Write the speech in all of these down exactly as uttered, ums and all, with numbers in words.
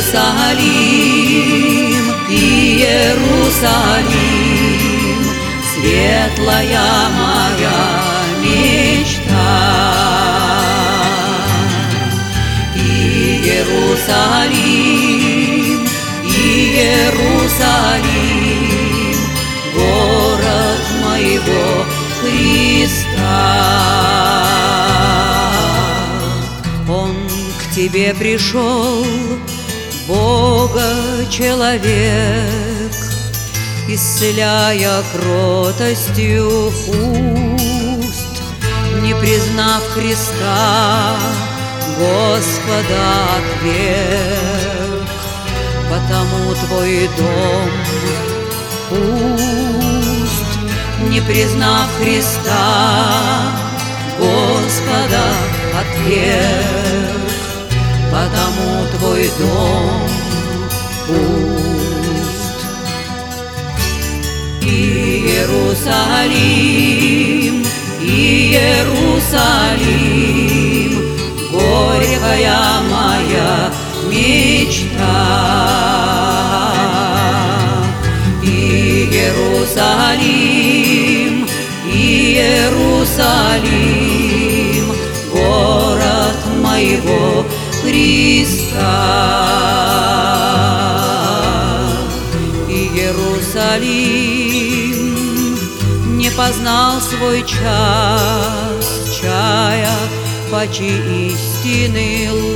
Иерусалим, Иерусалим, светлая моя мечта. Иерусалим, Иерусалим, город моего Христа. Он к тебе пришел, Бога человек, исцеляя кротостью уст, не признав Христа, Господа отверг. Потому твой дом пуст, не признав Христа, Господа отверг. Потому твой дом пуст. Иерусалим, Иерусалим, горькая моя мечта. Иерусалим, Иерусалим, город моего Христа. Иерусалим не познал свой час, чая пачи истины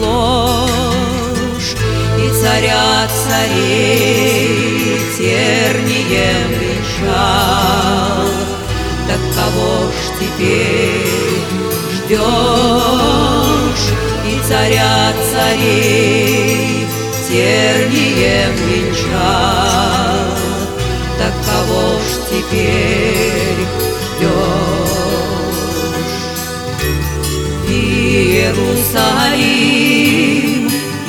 ложь, и царя царей тернием венчал. Так кого ж теперь ждешь? И царя царей тернием венчал. Так кого ж теперь ждешь? Иерусалим,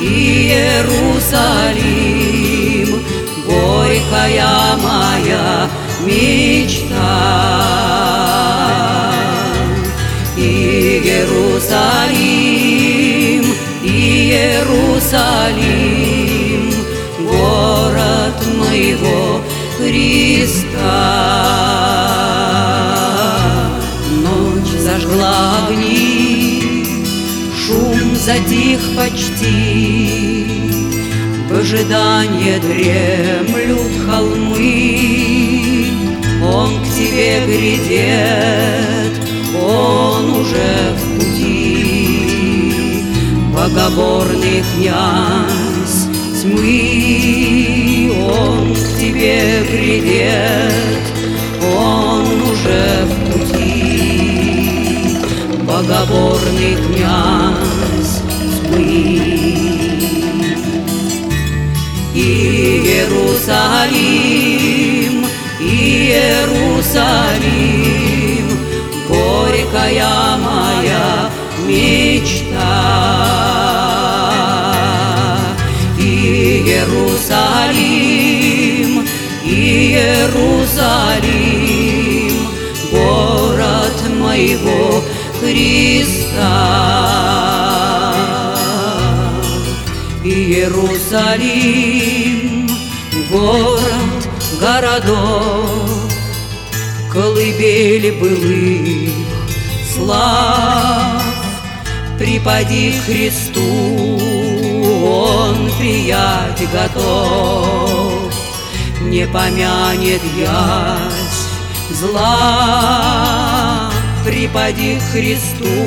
Иерусалим, горькая моя мечта. Иерусалим, Иерусалим, город моего Христа. Ночь зажгла огни, шум затих почти, в ожидании дремлют холмы. Он к тебе грядет, он уже в пути, богоборный князь тьмы. Он к тебе грядет, он уже в пути, богоборный князь тьмы. Иерусалим, Иерусалим, горькая моя мечта. Иерусалим, Иерусалим, город моего Христа. Иерусалим, город городов, колыбель былых слав. Припади к Христу, Он приять готов, не помянет ясь зла. Припади к Христу,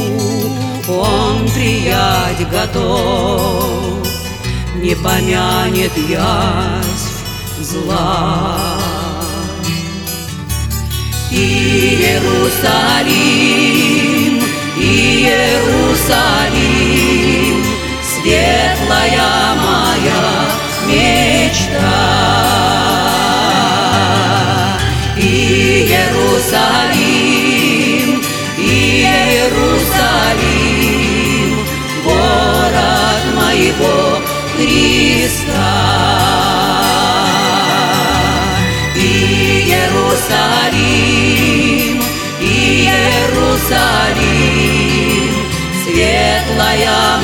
Он приять готов, не помянет ясь зла. Иерусалим, Иерусалим, светлая моя мечта. Иерусалим, Иерусалим, город моего Христа. Иерусалим, Иерусалим, светлая